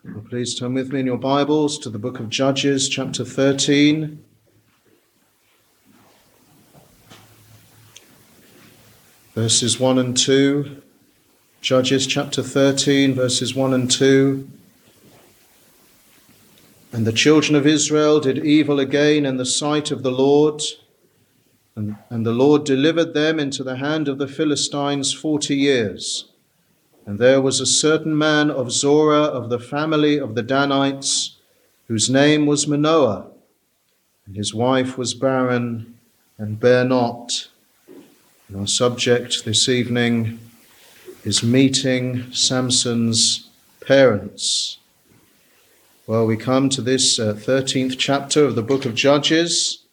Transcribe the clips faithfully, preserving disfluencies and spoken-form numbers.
Well, please turn with me in your Bibles to the book of Judges, chapter thirteen. Verses one and two. Judges chapter thirteen, verses one and two. And the children of Israel did evil again in the sight of the Lord, and, and the Lord delivered them into the hand of the Philistines forty years. And there was a certain man of Zorah of the family of the Danites, whose name was Manoah, and his wife was barren and bare not. And our subject this evening is meeting Samson's parents. Well, we come to this uh, thirteenth chapter of the book of Judges,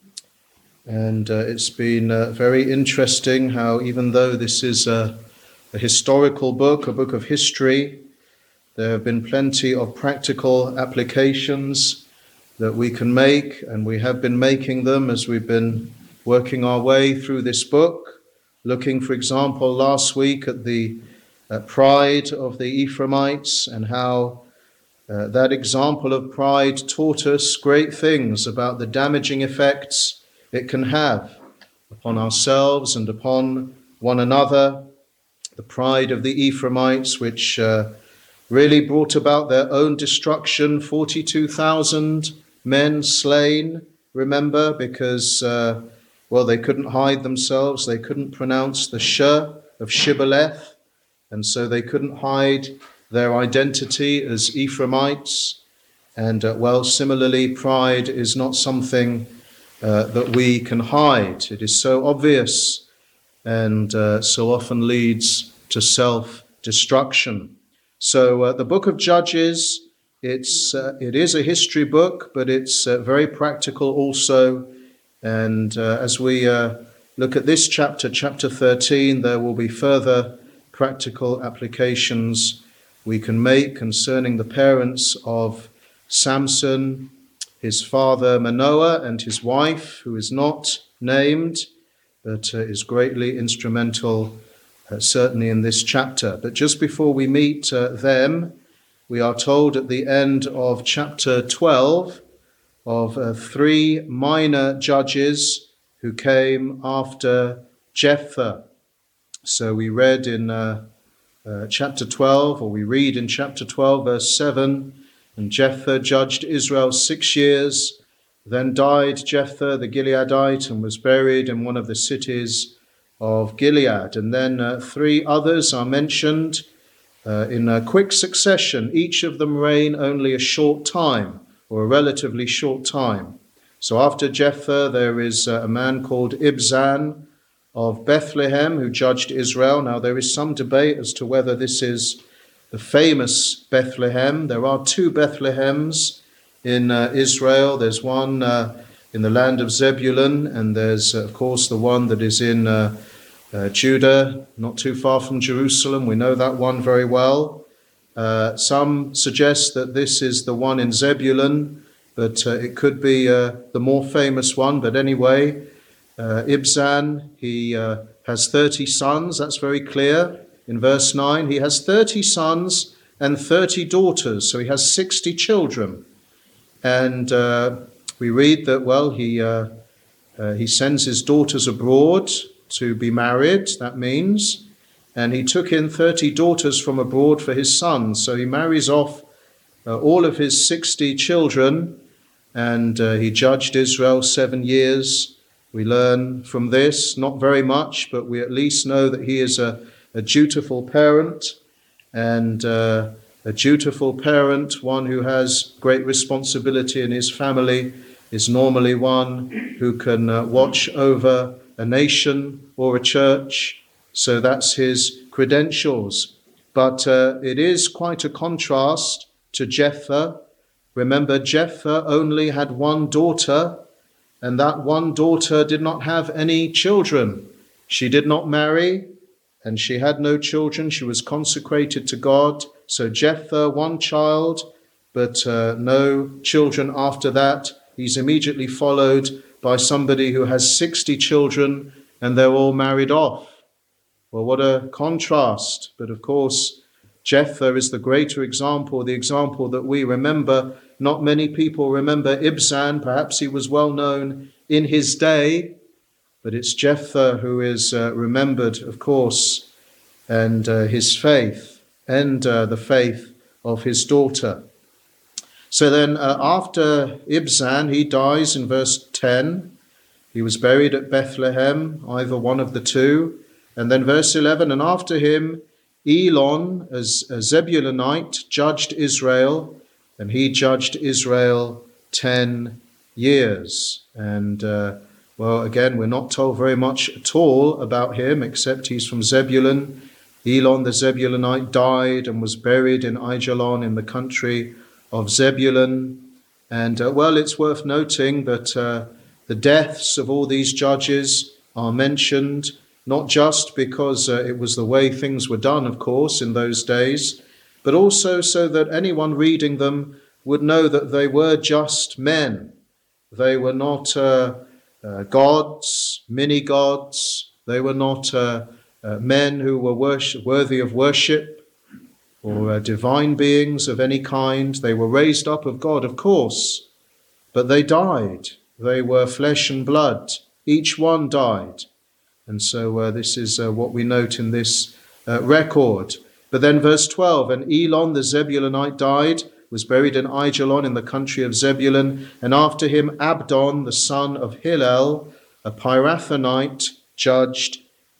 and uh, it's been uh, very interesting how, even though this is a A historical book, a book of history, there have been plenty of practical applications that we can make, and we have been making them as we've been working our way through this book, looking, for example, last week at the uh, pride of the Ephraimites and how uh, that example of pride taught us great things about the damaging effects it can have upon ourselves and upon one another. The pride of the Ephraimites, which uh, really brought about their own destruction, forty-two thousand men slain, remember, because, uh, well, they couldn't hide themselves. They couldn't pronounce the sh of Shibboleth, and so they couldn't hide their identity as Ephraimites. And, uh, well, similarly, pride is not something uh, that we can hide. It is so obvious and uh, so often leads to self-destruction. So uh, the book of Judges, it's uh, it is a history book, but it's uh, very practical also. And uh, as we uh, look at this chapter, chapter thirteen, there will be further practical applications we can make concerning the parents of Samson, his father Manoah, and his wife, who is not named, but uh, is greatly instrumental, uh, certainly in this chapter. But just before we meet uh, them, we are told at the end of chapter twelve of uh, three minor judges who came after Jephthah. So we read in uh, uh, chapter twelve, or we read in chapter twelve, verse seven, and Jephthah judged Israel six years. Then died Jephthah the Gileadite and was buried in one of the cities of Gilead. And then uh, three others are mentioned uh, in a quick succession. Each of them reign only a short time, or a relatively short time. So after Jephthah, there is uh, a man called Ibzan of Bethlehem who judged Israel. Now there is some debate as to whether this is the famous Bethlehem. There are two Bethlehems in uh, Israel. There's one uh, in the land of Zebulun, and there's, uh, of course, the one that is in uh, uh, Judah, not too far from Jerusalem. We know that one very well. Uh, some suggest that this is the one in Zebulun, but uh, it could be uh, the more famous one. But anyway, uh, Ibzan, he uh, has thirty sons. That's very clear in verse nine. He has thirty sons and thirty daughters, so he has sixty children. And uh, we read that, well, he uh, uh, he sends his daughters abroad to be married, that means. And he took in thirty daughters from abroad for his sons. So he marries off uh, all of his sixty children, and uh, he judged Israel seven years. We learn from this, not very much, but we at least know that he is a, a dutiful parent, and uh, a dutiful parent, one who has great responsibility in his family, is normally one who can uh, watch over a nation or a church. So that's his credentials. But uh, it is quite a contrast to Jephthah. Remember, Jephthah only had one daughter, and that one daughter did not have any children. She did not marry, and she had no children. She was consecrated to God. So Jephthah, one child, but uh, no children after that. He's immediately followed by somebody who has sixty children, and they're all married off. Well, what a contrast. But of course, Jephthah is the greater example, the example that we remember. Not many people remember Ibzan. Perhaps he was well known in his day, but it's Jephthah who is uh, remembered, of course, and uh, his faith and uh, the faith of his daughter. So then uh, after Ibzan, he dies in verse ten. He was buried at Bethlehem, either one of the two. And then verse eleven, and after him, Elon, as a Zebulunite, judged Israel, and he judged Israel ten years. And, uh, well, again, we're not told very much at all about him, except he's from Zebulun. Elon the Zebulunite died and was buried in Aijalon in the country of Zebulun. And, uh, well, it's worth noting that uh, the deaths of all these judges are mentioned, not just because uh, it was the way things were done, of course, in those days, but also so that anyone reading them would know that they were just men. They were not uh, uh, gods, mini-gods. They were not uh, uh, men who were worship, worthy of worship or uh, divine beings of any kind. They were raised up of God, of course, but they died. They were flesh and blood. Each one died. And so uh, this is uh, what we note in this uh, record. But then verse twelve, and Elon the Zebulunite died, was buried in Aijalon in the country of Zebulun, and after him Abdon the son of Hillel, a Pirathonite, judged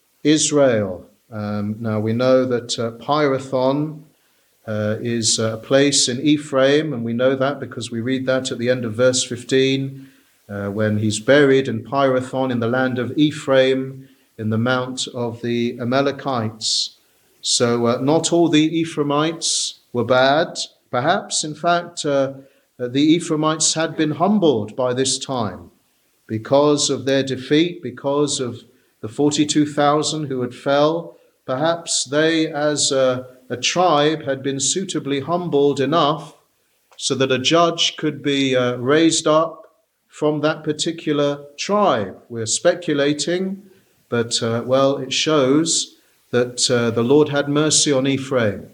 Israel. Um, now we know that uh, Pirathon uh, is a place in Ephraim, and we know that because we read that at the end of verse fifteen, uh, when he's buried in Pirathon in the land of Ephraim, in the mount of the Amalekites. So uh, not all the Ephraimites were bad. Perhaps, in fact, uh, the Ephraimites had been humbled by this time because of their defeat, because of the forty-two thousand who had fell. Perhaps they, as a, a tribe, had been suitably humbled enough so that a judge could be uh, raised up from that particular tribe. We're speculating, but, uh, well, it shows that uh, the Lord had mercy on Ephraim.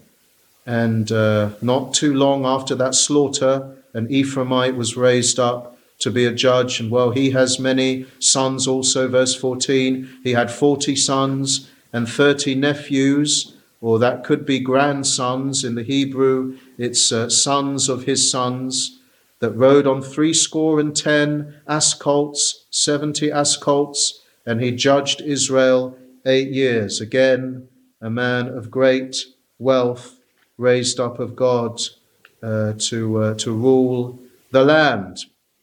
And uh, not too long after that slaughter, an Ephraimite was raised up to be a judge. And, well, he has many sons also, verse fourteen. He had forty sons and thirty nephews, or that could be grandsons. In the Hebrew, it's uh, sons of his sons, that rode on threescore and ten ascolts, seventy ascolts, and he judged Israel eight years. Again, a man of great wealth, raised up of God uh, to uh, to rule the land.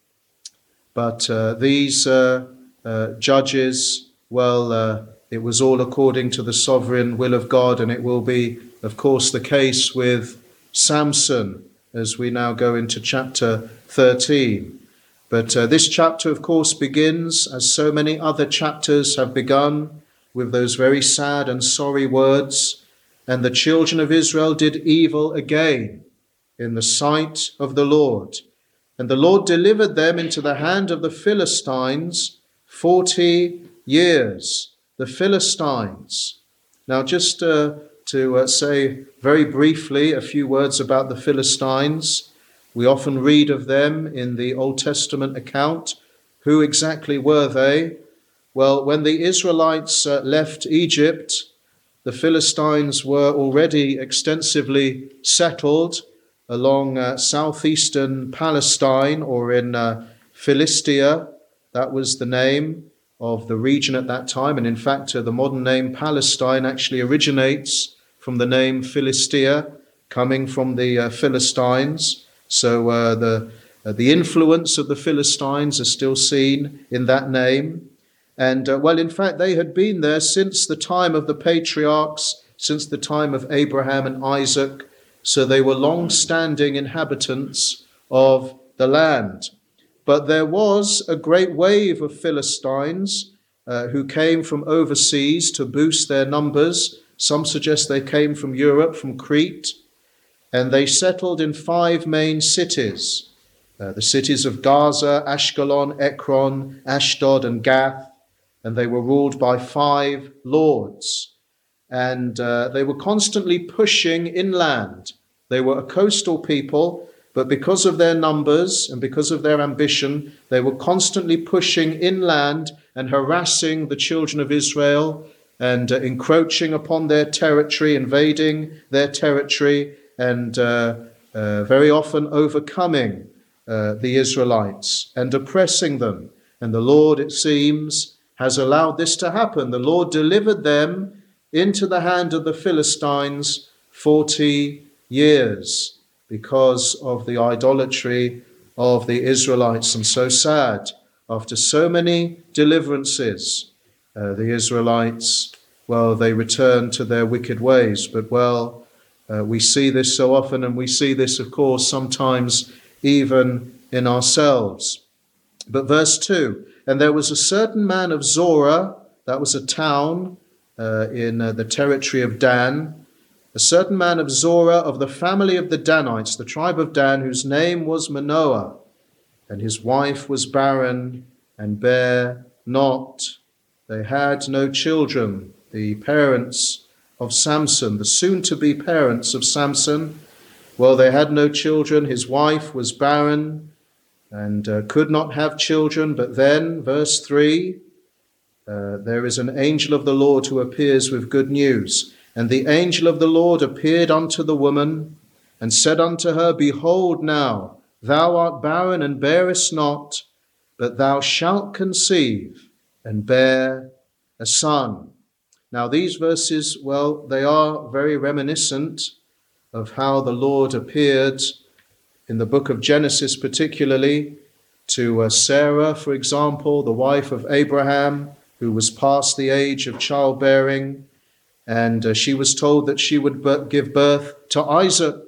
But uh, these uh, uh, judges, well, uh, it was all according to the sovereign will of God, and it will be, of course, the case with Samson as we now go into chapter thirteen. But uh, this chapter, of course, begins, as so many other chapters have begun, with those very sad and sorry words, and the children of Israel did evil again in the sight of the Lord. And the Lord delivered them into the hand of the Philistines forty years. The Philistines. Now, just uh, to uh, say very briefly a few words about the Philistines. We often read of them in the Old Testament account. Who exactly were they? Well, when the Israelites uh, left Egypt, the Philistines were already extensively settled along uh, southeastern Palestine, or in uh, Philistia. That was the name of the region at that time. And in fact, uh, the modern name Palestine actually originates from the name Philistia, coming from the uh, Philistines. So uh, the uh, the influence of the Philistines is still seen in that name. And uh, well, in fact, they had been there since the time of the patriarchs, since the time of Abraham and Isaac. So they were long-standing inhabitants of the land. But there was a great wave of Philistines uh, who came from overseas to boost their numbers. Some suggest they came from Europe, from Crete. And they settled in five main cities, uh, the cities of Gaza, Ashkelon, Ekron, Ashdod, and Gath, and they were ruled by five lords. and uh, they were constantly pushing inland. They were a coastal people, but because of their numbers and because of their ambition, they were constantly pushing inland and harassing the children of Israel and uh, encroaching upon their territory, invading their territory, and uh, uh, very often overcoming uh, the Israelites and oppressing them. And the Lord, it seems, has allowed this to happen. The Lord delivered them into the hand of the Philistines forty years because of the idolatry of the Israelites. And so sad, after so many deliverances, uh, the Israelites, well, they returned to their wicked ways. But, well, uh, we see this so often, and we see this, of course, sometimes even in ourselves. But verse two, and there was a certain man of Zorah, that was a town uh, in uh, the territory of Dan, a certain man of Zorah of the family of the Danites, the tribe of Dan, whose name was Manoah, and his wife was barren and bare not. They had no children. The parents of Samson, the soon-to-be parents of Samson, well, they had no children. His wife was barren and uh, could not have children. But then, verse three, uh, there is an angel of the Lord who appears with good news. And the angel of the Lord appeared unto the woman and said unto her, Behold now, thou art barren and bearest not, but thou shalt conceive and bear a son. Now these verses, well, they are very reminiscent of how the Lord appeared in the book of Genesis, particularly to uh, Sarah, for example, the wife of Abraham, who was past the age of childbearing, and uh, she was told that she would b- give birth to Isaac.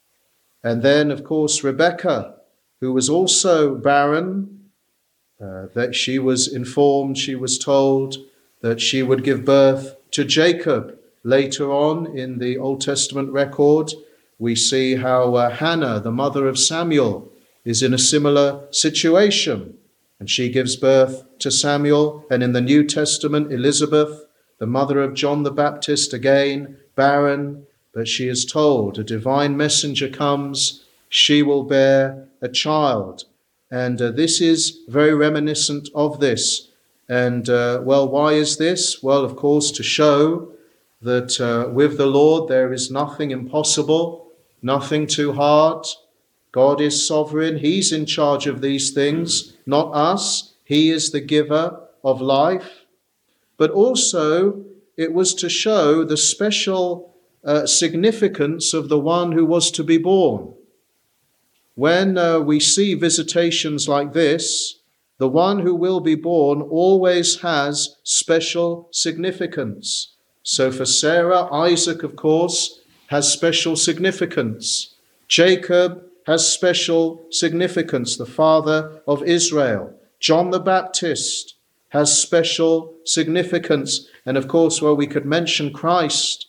And then, of course, Rebekah, who was also barren, uh, that she was informed, she was told that she would give birth to Jacob. Later on in the Old Testament record, we see how uh, Hannah, the mother of Samuel, is in a similar situation, and she gives birth to Samuel. And in the New Testament, Elizabeth, the mother of John the Baptist, again barren, but she is told a divine messenger comes, she will bear a child. And uh, this is very reminiscent of this. And, uh, well, why is this? Well, of course, to show that uh, with the Lord there is nothing impossible, nothing too hard. God is sovereign. He's in charge of these things, not us. He is the giver of life. But also it was to show the special uh, significance of the one who was to be born. When uh, we see visitations like this, the one who will be born always has special significance. So for Sarah, Isaac, of course, has special significance. Jacob has special significance, the father of Israel. John the Baptist has special significance. And of course, well, we could mention Christ,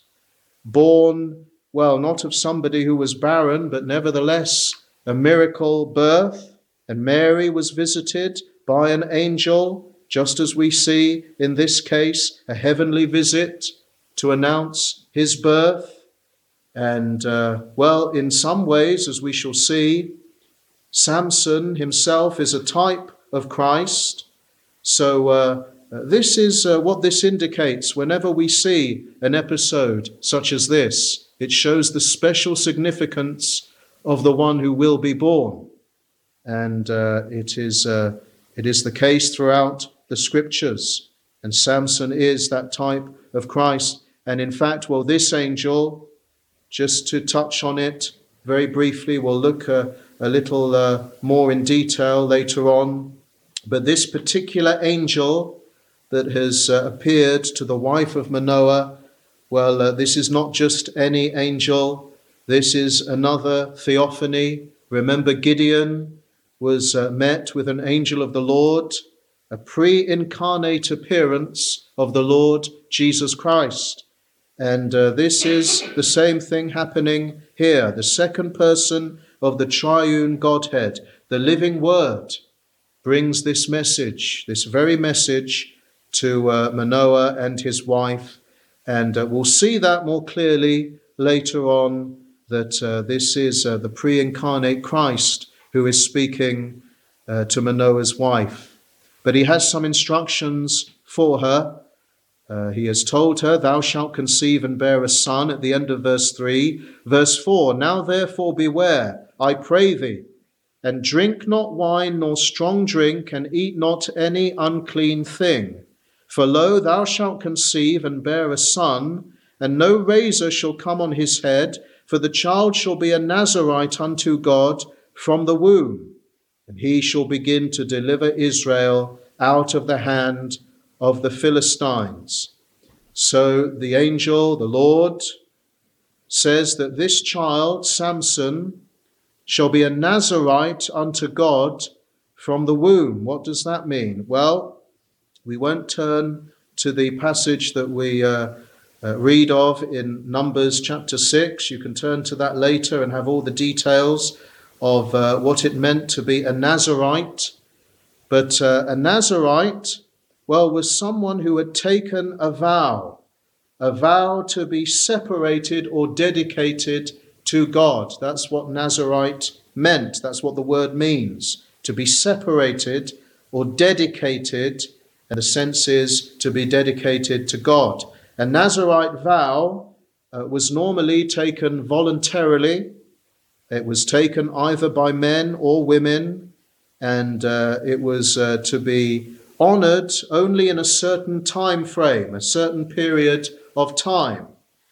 born, well, not of somebody who was barren, but nevertheless a miracle birth. And Mary was visited by an angel, just as we see in this case, a heavenly visit to announce his birth. And, uh, well, in some ways, as we shall see, Samson himself is a type of Christ. So uh, this is uh, what this indicates. Whenever we see an episode such as this, it shows the special significance of the one who will be born. And uh, it is uh, it is the case throughout the scriptures. And Samson is that type of Christ. And in fact, well, this angel, just to touch on it very briefly, we'll look uh, a little uh, more in detail later on. But this particular angel that has uh, appeared to the wife of Manoah, well, uh, this is not just any angel. This is another theophany. Remember, Gideon was uh, met with an angel of the Lord, a pre-incarnate appearance of the Lord Jesus Christ. And uh, this is the same thing happening here. The second person of the triune Godhead, the living Word, brings this message, this very message to uh, Manoah and his wife. And uh, we'll see that more clearly later on, that uh, this is uh, the pre-incarnate Christ who is speaking uh, to Manoah's wife. But he has some instructions for her. Uh, he has told her, "Thou shalt conceive and bear a son," at the end of verse three. Verse four, "Now therefore beware, I pray thee, and drink not wine nor strong drink, and eat not any unclean thing. For lo, thou shalt conceive and bear a son, and no razor shall come on his head, for the child shall be a Nazarite unto God from the womb, and he shall begin to deliver Israel out of the hand of the Philistines." So the angel, the Lord, says that this child, Samson, shall be a Nazarite unto God from the womb. What does that mean? Well, we won't turn to the passage that we uh, uh, read of in Numbers chapter six. You can turn to that later and have all the details of uh, what it meant to be a Nazarite. But uh, a Nazarite, well, was someone who had taken a vow, a vow to be separated or dedicated to God. That's what Nazarite meant. That's what the word means, to be separated or dedicated, and the sense is to be dedicated to God. A Nazarite vow uh, was normally taken voluntarily. It was taken either by men or women, and uh, it was uh, to be honored only in a certain time frame, a certain period of time.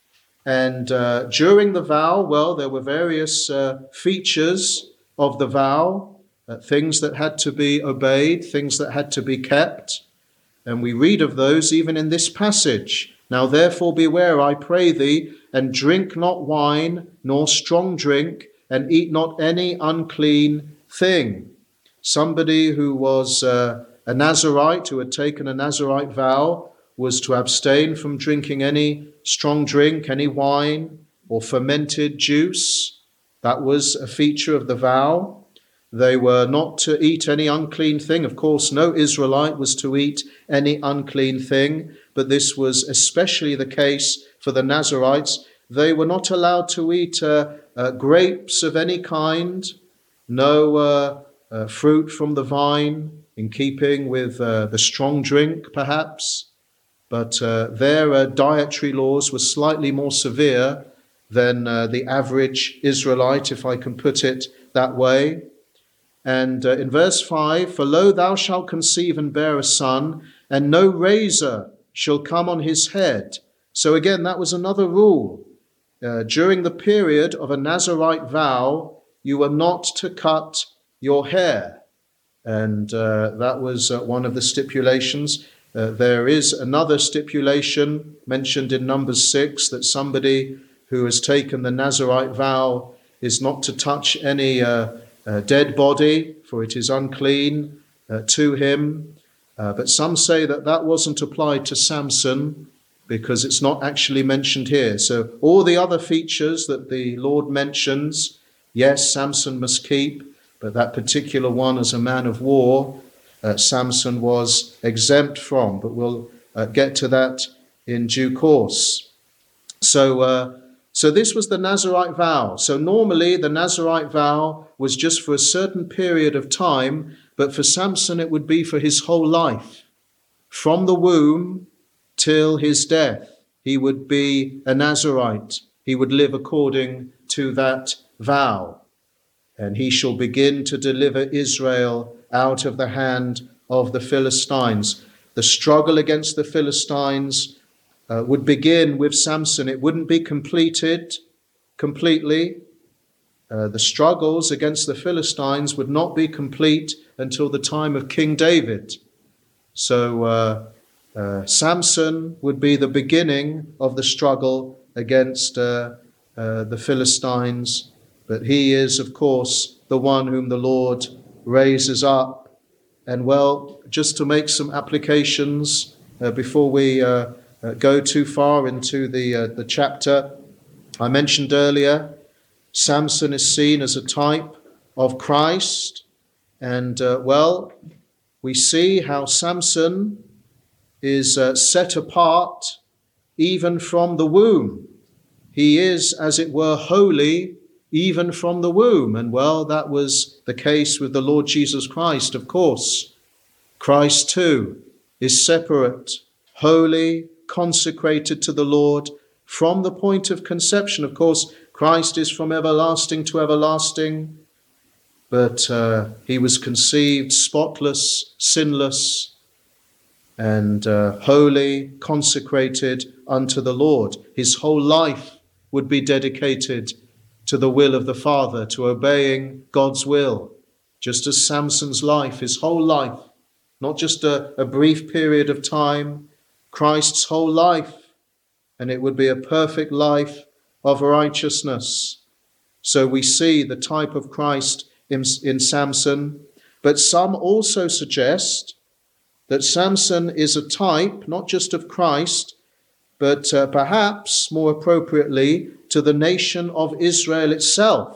And uh, during the vow, well, there were various uh, features of the vow, uh, things that had to be obeyed, things that had to be kept. And we read of those even in this passage. "Now therefore beware, I pray thee, and drink not wine, nor strong drink, and eat not any unclean thing." Somebody who was uh, a Nazarite, who had taken a Nazarite vow, was to abstain from drinking any strong drink, any wine, or fermented juice. That was a feature of the vow. They were not to eat any unclean thing. Of course, no Israelite was to eat any unclean thing, but this was especially the case for the Nazarites. They were not allowed to eat uh, uh, grapes of any kind, no uh, uh, fruit from the vine, in keeping with uh, the strong drink, perhaps. But uh, their uh, dietary laws were slightly more severe than uh, the average Israelite, if I can put it that way. And uh, in verse five, "For lo, thou shalt conceive and bear a son, and no razor shall come on his head." So again, that was another rule. Uh, during the period of a Nazarite vow, you were not to cut your hair. And uh, that was uh, one of the stipulations. Uh, there is another stipulation mentioned in Numbers six, that somebody who has taken the Nazarite vow is not to touch any uh, uh, dead body, for it is unclean uh, to him. Uh, but some say that that wasn't applied to Samson, because it's not actually mentioned here. So all the other features that the Lord mentions, yes, Samson must keep, but that particular one as a man of war, Uh, Samson was exempt from, but we'll uh, get to that in due course. So, uh, so this was the Nazarite vow. So normally the Nazarite vow was just for a certain period of time, but for Samson it would be for his whole life. From the womb till his death, he would be a Nazarite. He would live according to that vow. And he shall begin to deliver Israel out of the hand of the Philistines. The struggle against the Philistines uh, would begin with Samson. It wouldn't be completed completely. Uh, the struggles against the Philistines would not be complete until the time of King David. So uh, uh, Samson would be the beginning of the struggle against uh, uh, the Philistines. But he is, of course, the one whom the Lord raises up. And well, just to make some applications uh, before we uh, uh, go too far into the, uh, the chapter, I mentioned earlier, Samson is seen as a type of Christ. And uh, well, we see how Samson is uh, set apart even from the womb. He is, as it were, holy even from the womb. And well, that was the case with the Lord Jesus Christ, of course. Christ too is separate, holy, consecrated to the Lord from the point of conception. Of course, Christ is from everlasting to everlasting, but uh, he was conceived spotless, sinless, and uh, holy, consecrated unto the Lord. His whole life would be dedicated to the will of the Father, to obeying God's will, just as Samson's life, his whole life, not just a, a brief period of time, Christ's whole life, and it would be a perfect life of righteousness. So we see the type of Christ in, in Samson, but some also suggest that Samson is a type, not just of Christ, but uh, perhaps more appropriately to the nation of Israel itself.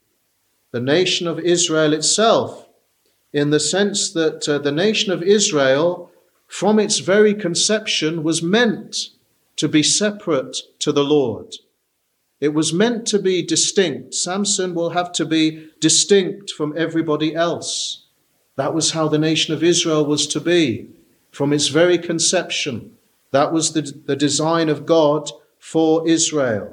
The nation of Israel itself, in the sense that uh, the nation of Israel, from its very conception, was meant to be separate to the Lord. It was meant to be distinct. Samson will have to be distinct from everybody else. That was how the nation of Israel was to be, from its very conception. That was the, the design of God for Israel.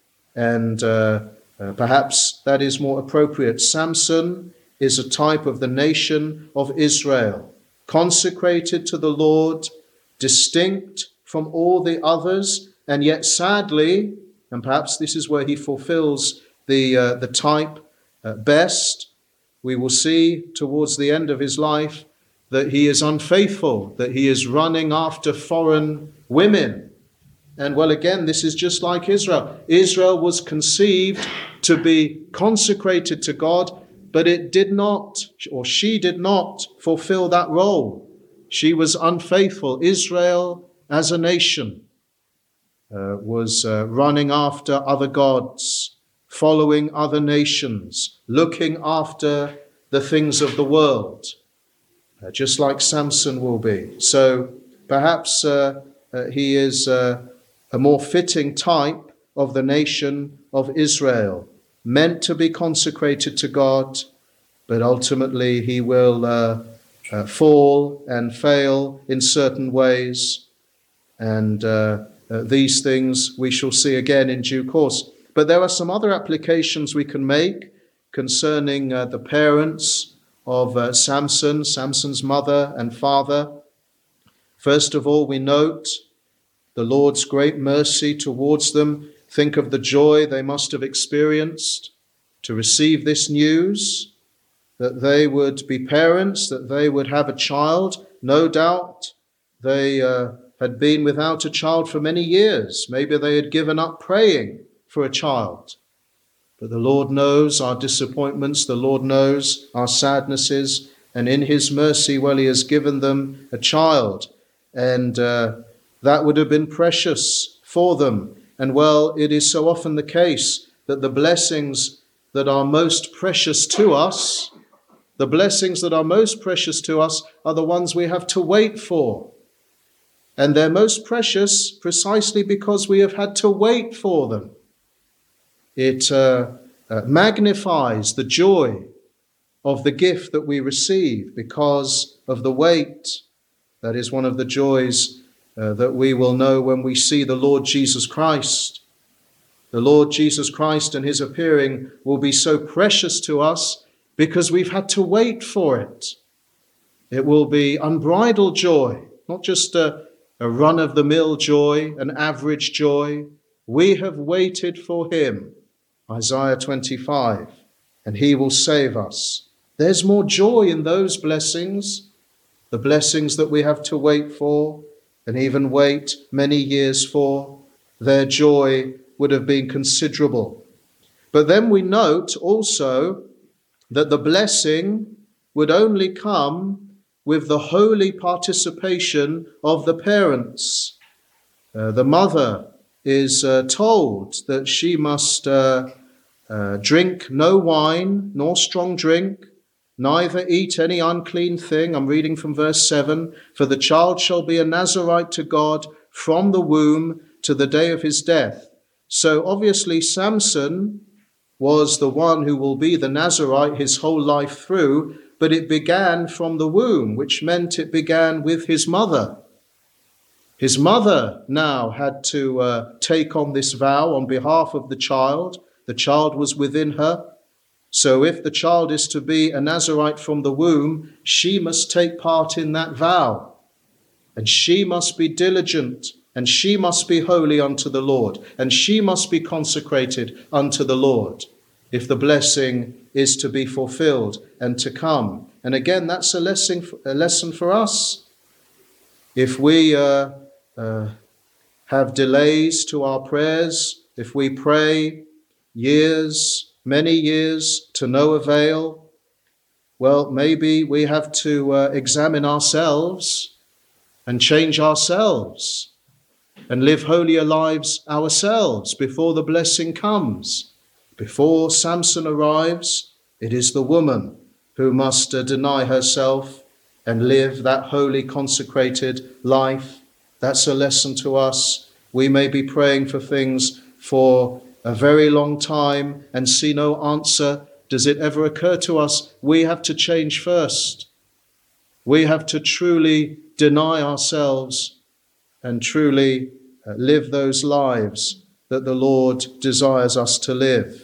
And uh, uh, perhaps that is more appropriate. Samson is a type of the nation of Israel, consecrated to the Lord, distinct from all the others, and yet sadly, and perhaps this is where he fulfills the, uh, the type uh, best, we will see towards the end of his life that he is unfaithful, that he is running after foreign women. And well, again, this is just like Israel. Israel was conceived to be consecrated to God, but it did not, or she did not fulfill that role. She was unfaithful. Israel, as a nation, uh, was uh, running after other gods, following other nations, looking after the things of the world, uh, just like Samson will be. So perhaps uh, uh, he is uh, a more fitting type of the nation of Israel, meant to be consecrated to God, but ultimately he will uh, uh, fall and fail in certain ways. And uh, uh, these things we shall see again in due course. But there are some other applications we can make concerning uh, the parents of uh, Samson, Samson's mother and father. First of all, we note the Lord's great mercy towards them. Think of the joy they must have experienced to receive this news, that they would be parents, that they would have a child. No doubt they uh, had been without a child for many years. Maybe they had given up praying for a child. But the Lord knows our disappointments, the Lord knows our sadnesses, and in his mercy, well, he has given them a child. And uh, that would have been precious for them. And well, it is so often the case that the blessings that are most precious to us, the blessings that are most precious to us are the ones we have to wait for. And they're most precious precisely because we have had to wait for them. It uh, uh, magnifies the joy of the gift that we receive because of the wait. That is one of the joys uh, that we will know when we see the Lord Jesus Christ. The Lord Jesus Christ and his appearing will be so precious to us because we've had to wait for it. It will be unbridled joy, not just a, a run-of-the-mill joy, an average joy. We have waited for him, Isaiah twenty-five, and he will save us. There's more joy in those blessings, the blessings that we have to wait for, and even wait many years for. Their joy would have been considerable. But then we note also that the blessing would only come with the holy participation of the parents. Uh, the mother is uh, told that she must uh, uh, drink no wine nor strong drink, neither eat any unclean thing. I'm reading from verse seven. For the child shall be a Nazarite to God from the womb, to the day of his death. So obviously Samson was the one who will be the Nazarite his whole life through, but it began from the womb, which meant it began with his mother. His mother now had to uh, take on this vow on behalf of the child. The child was within her. So if the child is to be a Nazarite from the womb, she must take part in that vow. And she must be diligent, and she must be holy unto the Lord, and she must be consecrated unto the Lord, if the blessing is to be fulfilled and to come. And again, that's a lesson, a lesson for us. If we uh, uh, have delays to our prayers, if we pray years, many years to no avail, well, maybe we have to uh, examine ourselves and change ourselves and live holier lives ourselves before the blessing comes. Before Samson arrives, it is the woman who must uh, deny herself and live that holy, consecrated life. That's a lesson to us. We may be praying for things for a very long time and see no answer. Does it ever occur to us we have to change first? We have to truly deny ourselves and truly uh, live those lives that the Lord desires us to live.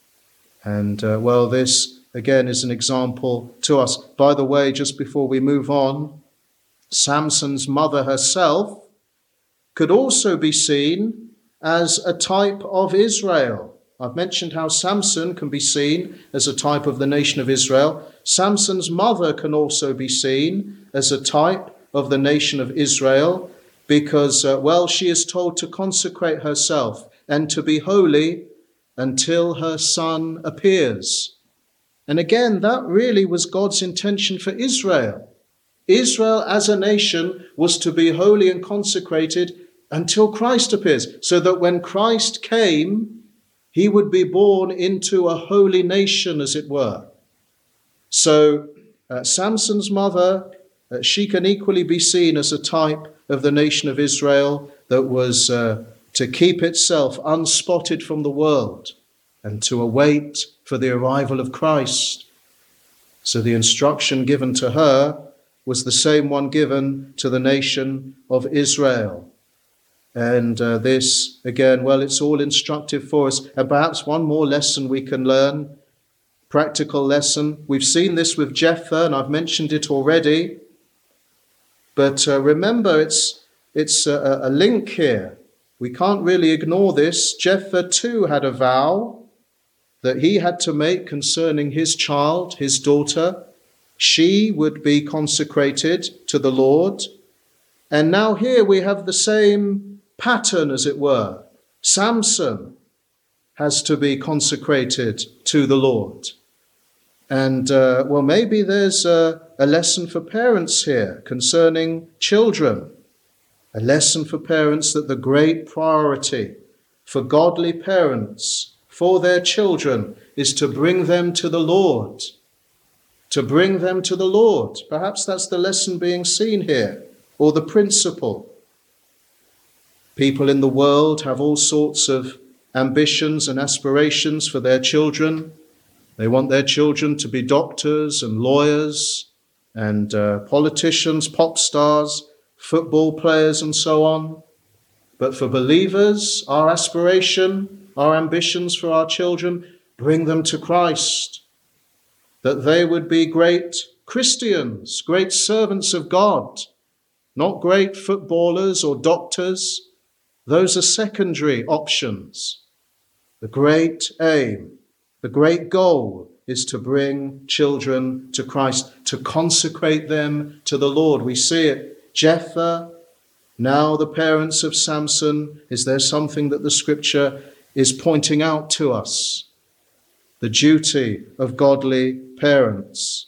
And uh, well, this again is an example to us. By the way, just before we move on, Samson's mother herself could also be seen as a type of Israel. I've mentioned how Samson can be seen as a type of the nation of Israel. Samson's mother can also be seen as a type of the nation of Israel because, uh, well, she is told to consecrate herself and to be holy until her son appears. And again, that really was God's intention for Israel. Israel as a nation was to be holy and consecrated until Christ appears, so that when Christ came, he would be born into a holy nation, as it were. So uh, Samson's mother, uh, she can equally be seen as a type of the nation of Israel that was uh, to keep itself unspotted from the world and to await for the arrival of Christ. So the instruction given to her was the same one given to the nation of Israel. And uh, this, again, well, it's all instructive for us. And perhaps one more lesson we can learn, practical lesson. We've seen this with Jephthah, and I've mentioned it already. But uh, remember, it's, it's a, a link here. We can't really ignore this. Jephthah too had a vow that he had to make concerning his child, his daughter. She would be consecrated to the Lord. And now here we have the same pattern, as it were. Samson has to be consecrated to the Lord. And, uh, well, maybe there's a, a lesson for parents here concerning children. A lesson for parents that the great priority for godly parents for their children is to bring them to the Lord. To bring them to the Lord. Perhaps that's the lesson being seen here, or the principle. People in the world have all sorts of ambitions and aspirations for their children. They want their children to be doctors and lawyers and uh, politicians, pop stars, football players, and so on. But for believers, our aspiration, our ambitions for our children, bring them to Christ, that they would be great Christians, great servants of God, not great footballers or doctors. Those are secondary options. The great aim, the great goal is to bring children to Christ, to consecrate them to the Lord. We see it. Jephthah, now the parents of Samson. Is there something that the scripture is pointing out to us? The duty of godly parents.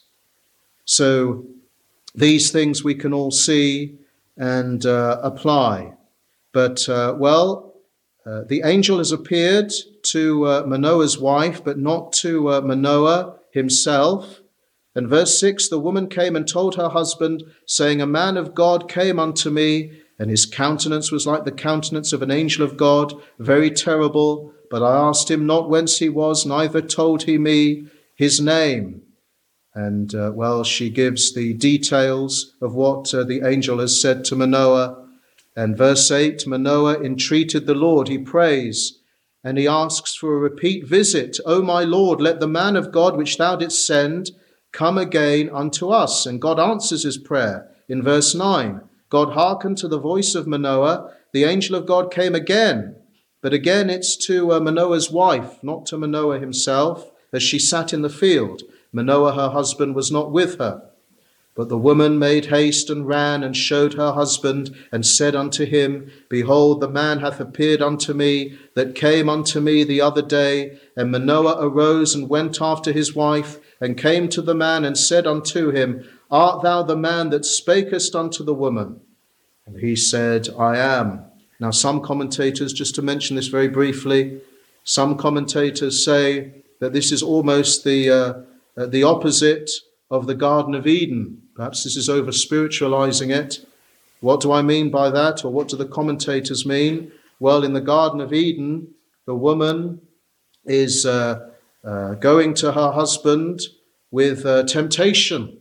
So these things we can all see and uh, apply. But, uh, well, uh, the angel has appeared to uh, Manoah's wife, but not to uh, Manoah himself. And verse six, the woman came and told her husband, saying, a man of God came unto me, and his countenance was like the countenance of an angel of God, very terrible. But I asked him not whence he was, neither told he me his name. And, uh, well, she gives the details of what uh, the angel has said to Manoah. And verse eight, Manoah entreated the Lord, he prays, and he asks for a repeat visit. O my Lord, let the man of God which thou didst send come again unto us. And God answers his prayer in verse nine. God hearkened to the voice of Manoah. The angel of God came again. But again it's to uh, Manoah's wife, not to Manoah himself, as she sat in the field. Manoah, her husband, was not with her. But the woman made haste and ran and showed her husband and said unto him, Behold, the man hath appeared unto me that came unto me the other day. And Manoah arose and went after his wife and came to the man and said unto him, Art thou the man that spakest unto the woman? And he said, I am. Now some commentators, just to mention this very briefly, some commentators say that this is almost the uh, uh, the opposite of the Garden of Eden. Perhaps this is over-spiritualizing it. What do I mean by that, or what do the commentators mean? Well, in the Garden of Eden, the woman is uh, uh, going to her husband with uh, temptation.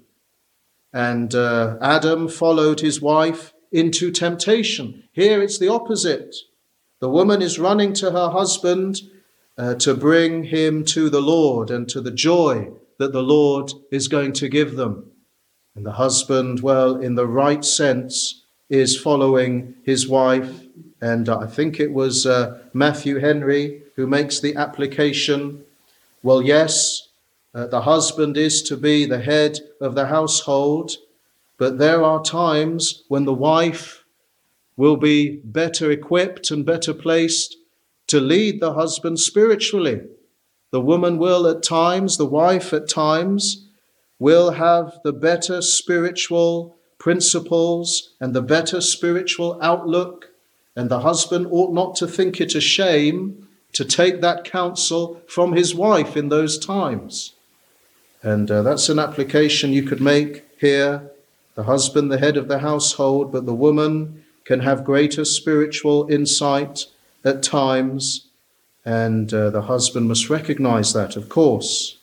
And uh, Adam followed his wife into temptation. Here it's the opposite. The woman is running to her husband uh, to bring him to the Lord and to the joy that the Lord is going to give them. And the husband, well, in the right sense, is following his wife. And I think it was uh, Matthew Henry who makes the application. Well, yes, uh, the husband is to be the head of the household, but there are times when the wife will be better equipped and better placed to lead the husband spiritually. The woman will at times, the wife at times, will have the better spiritual principles and the better spiritual outlook, and the husband ought not to think it a shame to take that counsel from his wife in those times. And uh, that's an application you could make here. The husband, the head of the household, but the woman can have greater spiritual insight at times, and uh, the husband must recognize that, of course.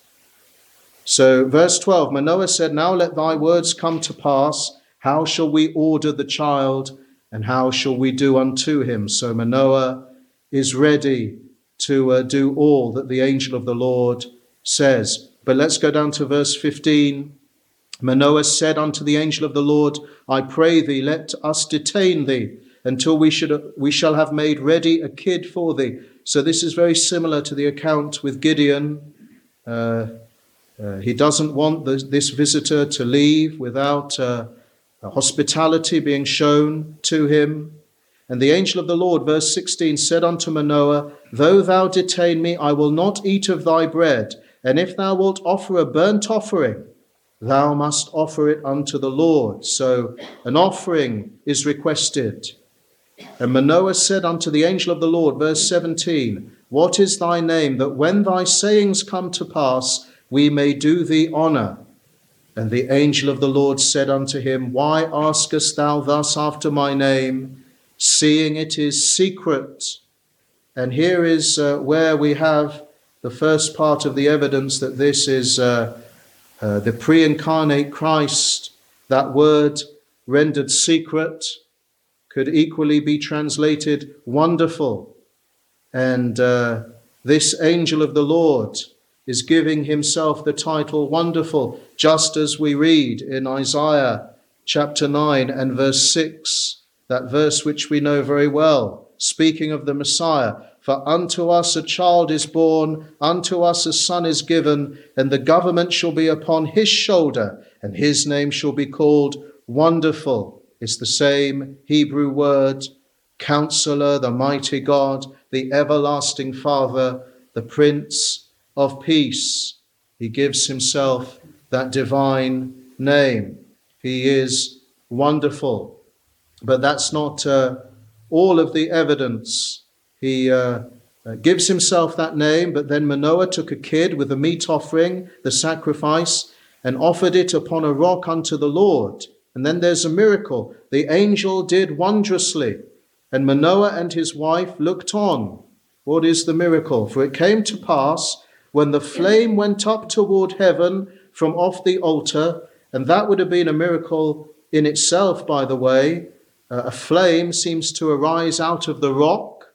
So verse twelve, Manoah said, Now let thy words come to pass. How shall we order the child, and how shall we do unto him? So Manoah is ready to uh, do all that the angel of the Lord says. But let's go down to verse fifteen. Manoah said unto the angel of the Lord, I pray thee, let us detain thee until we should we shall have made ready a kid for thee. So this is very similar to the account with Gideon. Uh, uh, he doesn't want the, this visitor to leave without uh, hospitality being shown to him. And the angel of the Lord, verse sixteen, said unto Manoah, Though thou detain me, I will not eat of thy bread. And if thou wilt offer a burnt offering, thou must offer it unto the Lord. So an offering is requested. And Manoah said unto the angel of the Lord, verse seventeen, What is thy name, that when thy sayings come to pass, we may do thee honor? And the angel of the Lord said unto him, Why askest thou thus after my name, seeing it is secret? And here is uh, where we have the first part of the evidence that this is uh, uh, the pre-incarnate Christ. That word rendered secret could equally be translated wonderful. And uh, this angel of the Lord is giving himself the title wonderful, just as we read in Isaiah chapter nine and verse six, that verse which we know very well, speaking of the Messiah. For unto us a child is born, unto us a son is given, and the government shall be upon his shoulder, and his name shall be called Wonderful. It's the same Hebrew word, Counselor, the mighty God, the everlasting Father, the Prince of Peace. He gives himself that divine name. He is wonderful. But that's not uh, all of the evidence. He uh, uh, gives himself that name, but then Manoah took a kid with a meat offering, the sacrifice, and offered it upon a rock unto the Lord. And then there's a miracle. The angel did wondrously, and Manoah and his wife looked on. What is the miracle? For it came to pass, when the flame went up toward heaven from off the altar, and that would have been a miracle in itself, by the way. Uh, a flame seems to arise out of the rock,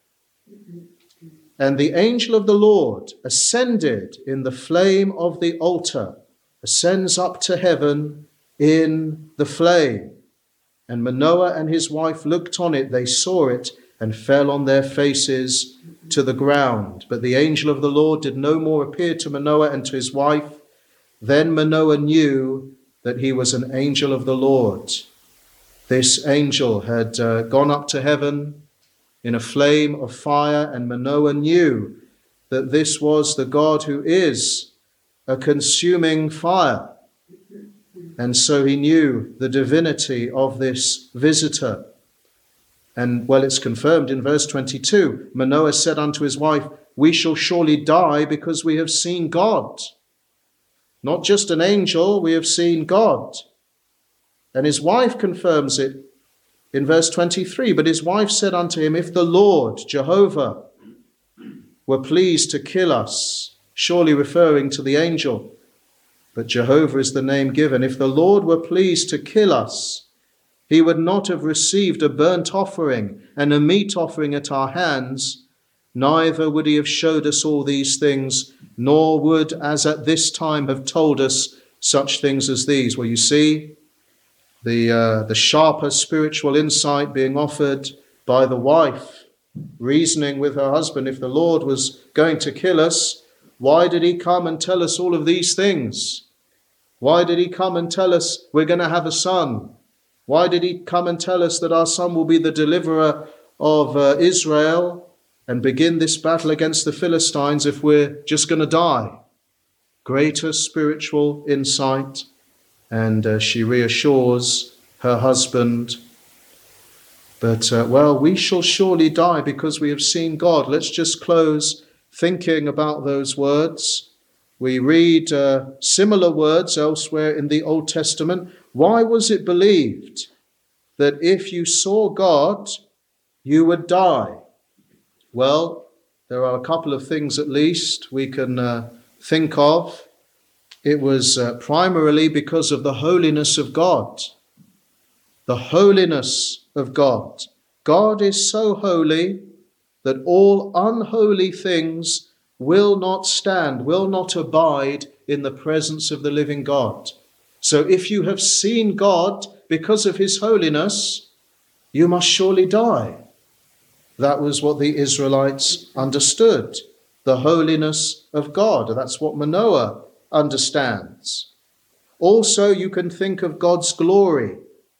and the angel of the Lord ascended in the flame of the altar, ascends up to heaven in the flame. And Manoah and his wife looked on it, they saw it, and fell on their faces to the ground. But the angel of the Lord did no more appear to Manoah and to his wife. Then Manoah knew that he was an angel of the Lord. This angel had uh, gone up to heaven in a flame of fire, and Manoah knew that this was the God who is a consuming fire. And so he knew the divinity of this visitor. And, well, it's confirmed in verse twenty-two. Manoah said unto his wife, we shall surely die because we have seen God. Not just an angel, we have seen God. And his wife confirms it in verse twenty-three. But his wife said unto him, if the Lord, Jehovah, were pleased to kill us, surely referring to the angel, but Jehovah is the name given. If the Lord were pleased to kill us, he would not have received a burnt offering and a meat offering at our hands, neither would he have showed us all these things, nor would, as at this time, have told us such things as these. Well, you see, the, uh, the sharper spiritual insight being offered by the wife, reasoning with her husband, if the Lord was going to kill us, why did he come and tell us all of these things? Why did he come and tell us we're going to have a son? Why did he come and tell us that our son will be the deliverer of uh, Israel and begin this battle against the Philistines if we're just going to die? Greater spiritual insight. And uh, she reassures her husband. But, uh, well, we shall surely die because we have seen God. Let's just close thinking about those words. We read uh, similar words elsewhere in the Old Testament. Why was it believed that if you saw God, you would die? Well, there are a couple of things at least we can uh, think of. It was uh, primarily because of the holiness of God. The holiness of God. God is so holy that all unholy things will not stand, will not abide in the presence of the living God. So if you have seen God because of his holiness, you must surely die. That was what the Israelites understood, the holiness of God. That's what Manoah understands. Also, you can think of God's glory,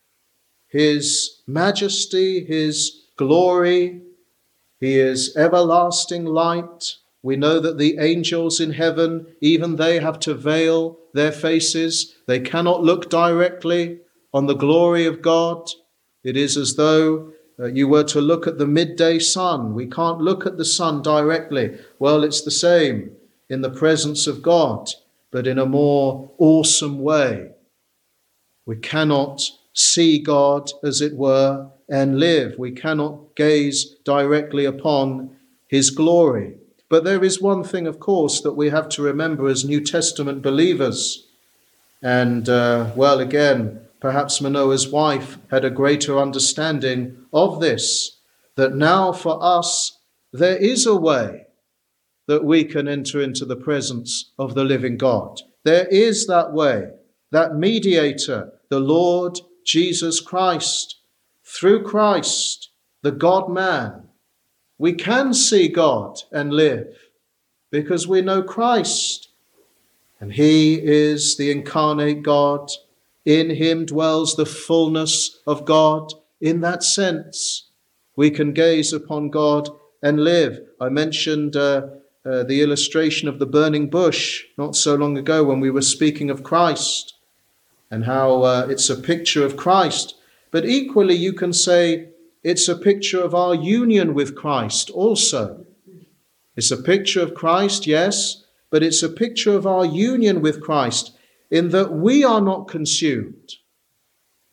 his majesty, his glory. He is everlasting light. We know that the angels in heaven, even they have to veil their faces. They cannot look directly on the glory of God. It is as though uh, you were to look at the midday sun. We can't look at the sun directly. Well, it's the same in the presence of God, but in a more awesome way. We cannot see God, as it were, and live. We cannot gaze directly upon his glory. But there is one thing, of course, that we have to remember as New Testament believers. And, uh, well, again, perhaps Manoah's wife had a greater understanding of this, that now for us there is a way that we can enter into the presence of the living God. There is that way, that mediator, the Lord Jesus Christ. Through Christ, the God-man, we can see God and live because we know Christ. And he is the incarnate God. In him dwells the fullness of God. In that sense, we can gaze upon God and live. I mentioned uh, uh, the illustration of the burning bush not so long ago when we were speaking of Christ and how uh, it's a picture of Christ. But equally, you can say it's a picture of our union with Christ also. It's a picture of Christ, yes, but it's a picture of our union with Christ in that we are not consumed.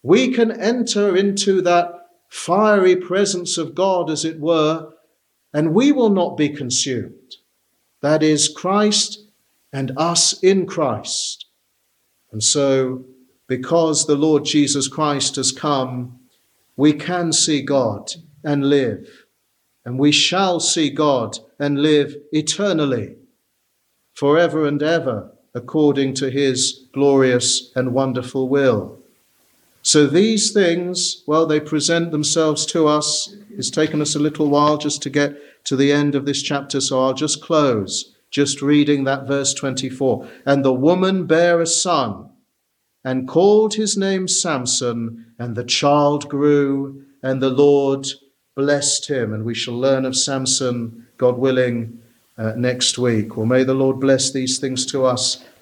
We can enter into that fiery presence of God, as it were, and we will not be consumed. That is Christ and us in Christ. And so, because the Lord Jesus Christ has come, we can see God and live, and we shall see God and live eternally, forever and ever, according to his glorious and wonderful will. So these things, well, they present themselves to us. It's taken us a little while just to get to the end of this chapter, so I'll just close, just reading that verse twenty-four. And the woman bare a son, and called his name Samson, and the child grew, and the Lord blessed him. And we shall learn of Samson, God willing, uh, next week. Well, may the Lord bless these things to us